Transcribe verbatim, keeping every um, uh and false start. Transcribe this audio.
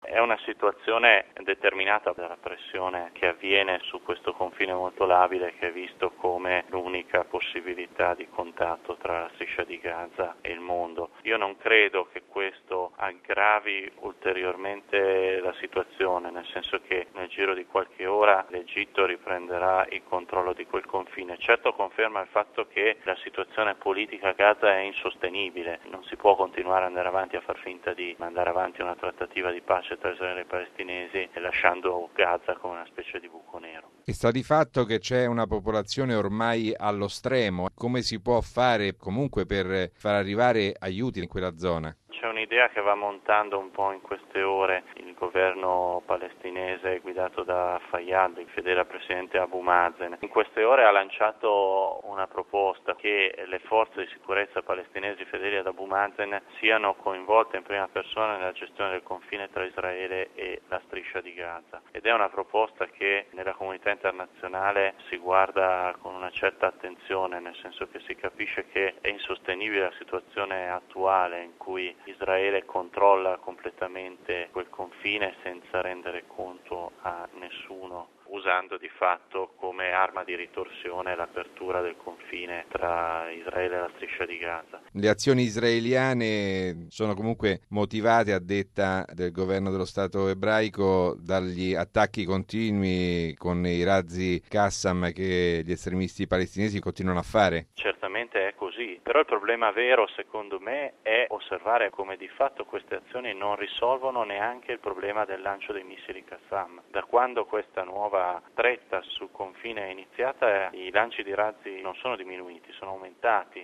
È una situazione determinata dalla pressione che avviene su questo confine molto labile, che è visto come l'unica possibilità di contatto tra la striscia di Gaza e il mondo. Io non credo che questo aggravi ulteriormente la situazione, nel senso che nel giro di qualche ora l'Egitto riprenderà il controllo di quel confine. Certo conferma il fatto che la situazione politica a Gaza è insostenibile, non si può continuare ad andare avanti a far finta di mandare avanti una trattativa di pace tra Israele e palestinesi lasciando Gaza come una specie di buco nero. E sta di fatto che c'è una popolazione ormai allo stremo. Come si può fare comunque per far arrivare aiuti in quella zona? C'è un'idea che va montando un po' in queste ore. Il governo palestinese guidato da Fayyad, il fedele al presidente Abu Mazen, in queste ore ha lanciato una proposta che le forze di sicurezza palestinesi fedeli ad Abu Mazen siano coinvolte in prima persona nella gestione del confine tra Israele e la striscia di Gaza. Ed è una proposta che nella comunità internazionale si guarda con una certa attenzione, nel senso che si capisce che è insostenibile la situazione attuale in cui Israele controlla completamente quel confine senza rendere conto a nessuno, usando di fatto come arma di ritorsione l'apertura del confine tra Israele e la striscia di Gaza. Le azioni israeliane sono comunque motivate, a detta del governo dello Stato ebraico, dagli attacchi continui con i razzi Qassam che gli estremisti palestinesi continuano a fare? Certamente è così, però il problema vero secondo me è osservare come di fatto queste azioni non risolvono neanche il problema del lancio dei missili Qassam. Da quando questa nuova stretta sul confine è iniziata, i lanci di razzi non sono diminuiti, sono aumentati